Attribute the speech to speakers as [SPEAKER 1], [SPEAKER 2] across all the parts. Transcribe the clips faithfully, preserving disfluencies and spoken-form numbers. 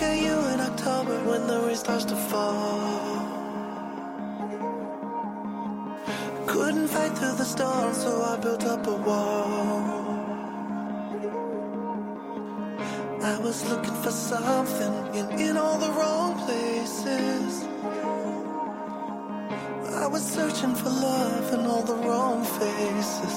[SPEAKER 1] at you in October when the rain starts to fall. Couldn't fight through the storm, so I built up a wall. I was looking for something in, in all the wrong places. I was searching for love in all the wrong faces.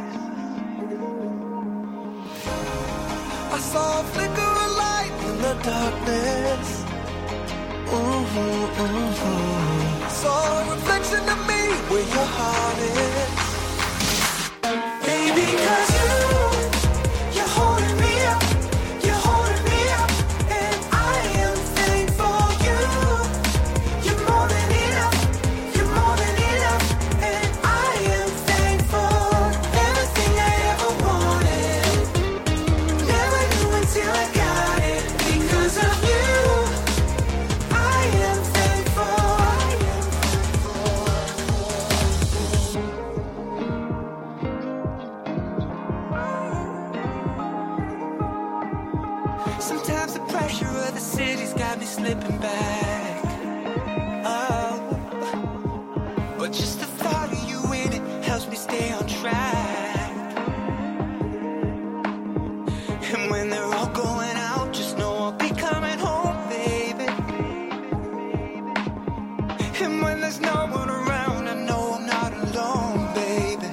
[SPEAKER 1] I saw a flicker of light in the darkness. Mm-hmm, mm-hmm. Saw a reflection of me where your heart is. Baby, 'cause you, you're holding me up. You're holding me up. And I am thankful you. You're more than enough. You're more than enough. And I am thankful. Everything I ever wanted. Never knew until I got it. Because of you, I am thankful. Sometimes the pressure of the city's got me slipping back. Oh, but just the thought of you in it helps me stay on track. And when they're all going out, just know I'll be coming home, baby. And when there's no one around, I know I'm not alone, baby.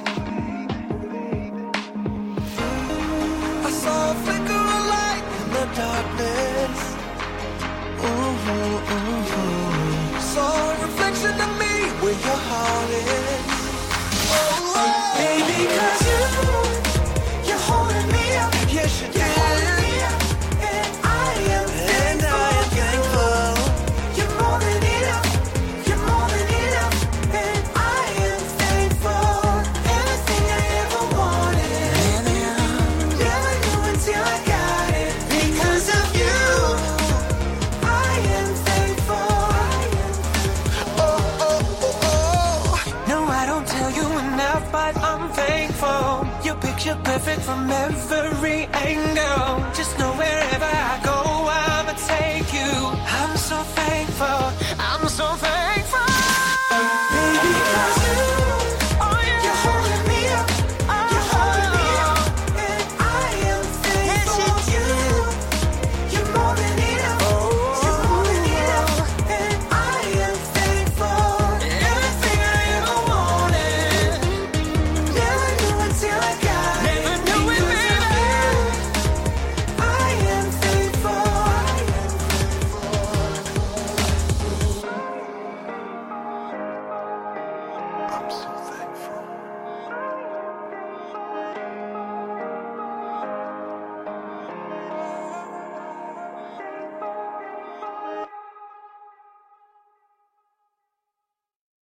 [SPEAKER 1] I saw a flicker of light in the darkness. Mm-hmm, mm-hmm. Saw a reflection of me where your heart is. Oh, oh. Baby, 'cause you, you're holding me up. Yes, you did. You're holding me up. And I am and thankful. I am thankful. You're more than enough. You're more than enough. And I am thankful. Everything I ever wanted. Never knew until I got it. Because of you, I am thankful. Oh, oh, oh, oh. No, I don't tell you enough, but I'm thankful. Your picture perfect from every angle. Just know wherever I go, I'ma take you. I'm so thankful. I'm